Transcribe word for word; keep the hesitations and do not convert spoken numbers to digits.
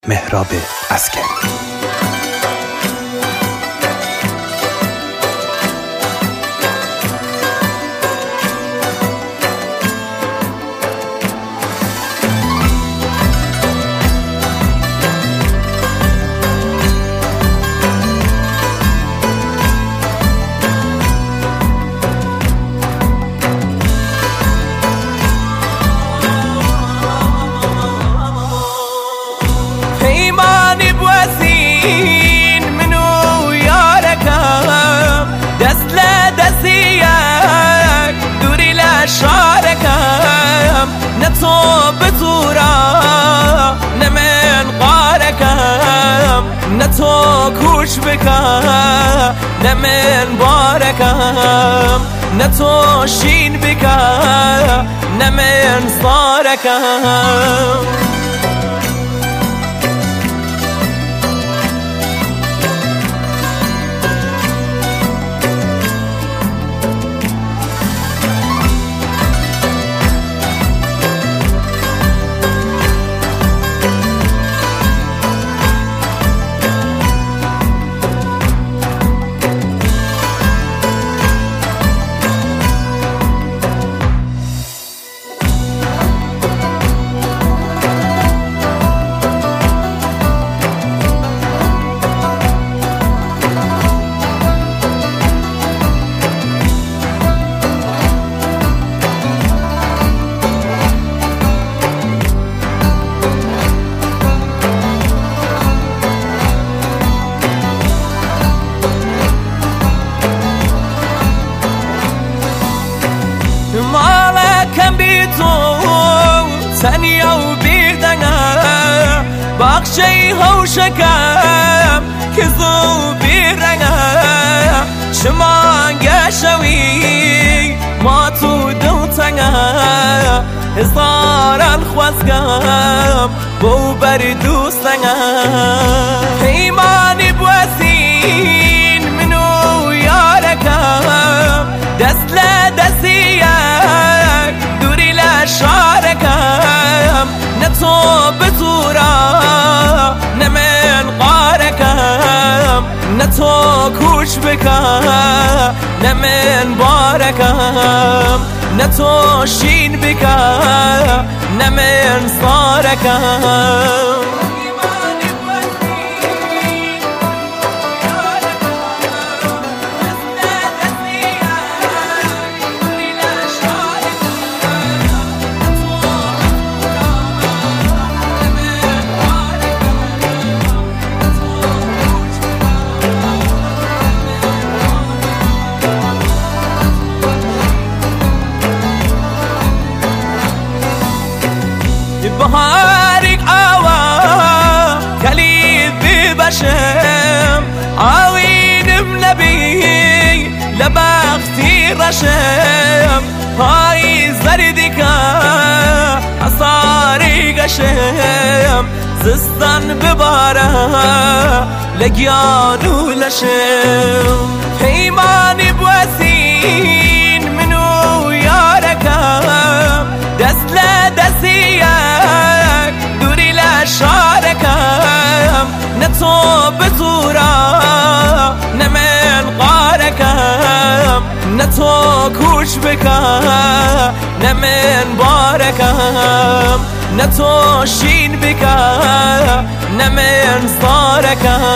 مهراب عسکری. منو یارکم دست لدستیک دوری لشارکم نه تو بزورا نه من قارکم نه تو کوش بکن نه من بارکم نه تو شین بکن نه من صارکم. مالکم بی تو تنیا و بیردنگم بخشی هوشکم که زو بیرنگم شما گشوی ما تو دو تنگم هزاران خوزگم بو بر دوستنگم پیمانی بوزین منو یارکم دست لدستیک دوری لشارکم نه تو بزورا نه من قارکم نه تو کوش بکن نه من بارکم نه تو شین بکن نه من صارکم. بهارك آوا كليد ببشم عوين بنبي لبختي رشم هاي زردك عصاري قشم زستان ببارا لقيانو لشم هيماني بوسين منو ياركم دست لدستيك دوری لشارکم نه تو بزورا نه من قارکم نه تو کوش بکن نه من بارکم نه تو شین بکن نه من صارکم.